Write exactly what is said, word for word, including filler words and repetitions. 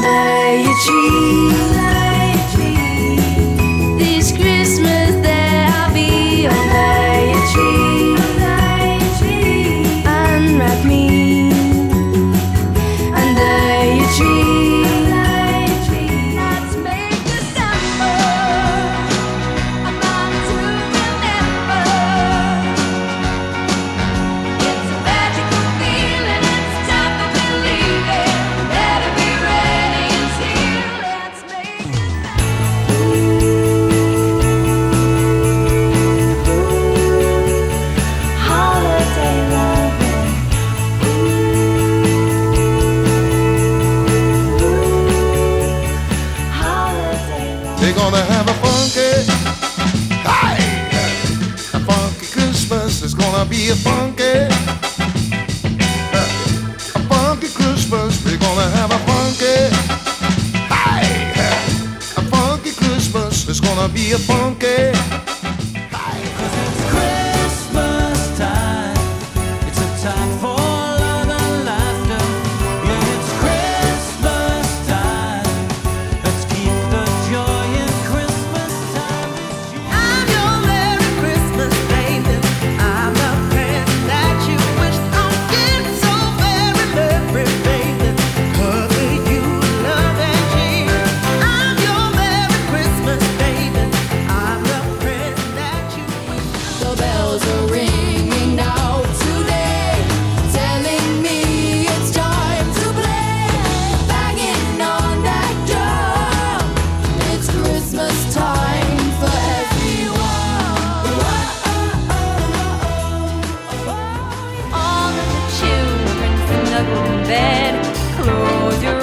under your tree. This Christmas there I'll be under your tree. Unwrap me under your tree. Let's make December a month to remember. It's a magical feeling, it's time to believe it. Better be ready, it's here. Let's make December holiday loving. Holiday loving. They're gonna have a funky, hey, a funky Christmas. It's gonna be a funky, a funky Christmas. We're gonna have a funky, hey, a funky Christmas. It's gonna be a funky. Christmas time, it's a time for love and laughter. Yeah, it's Christmas time. Let's keep the joy in Christmas time this year. I'm your Merry Christmas, baby. I'm the present that you wish on. It's so very merry, baby. Cover you with love and cheer. I'm your Merry Christmas, baby. I'm the present that you wish. The bells are ringing out today, telling me it's time to play. Banging on that drum, it's Christmas time for everyone. All of the children snuggle in bed, close your